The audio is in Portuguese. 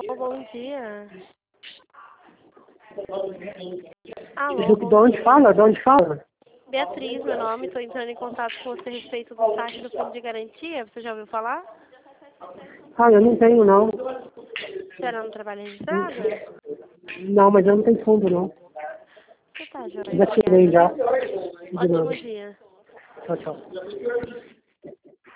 bom dia. Alô, De onde fala? De onde fala? Beatriz, meu nome. Estou entrando em contato com você a respeito do saque do Fundo de Garantia. Você já ouviu falar? Ah, eu não tenho, não. A senhora não trabalha registrada? Não, mas eu não tenho fundo, não. Você tá, joia. Já tirei, já. Obrigada. De nada. Ótimo dia. Tchau, tchau.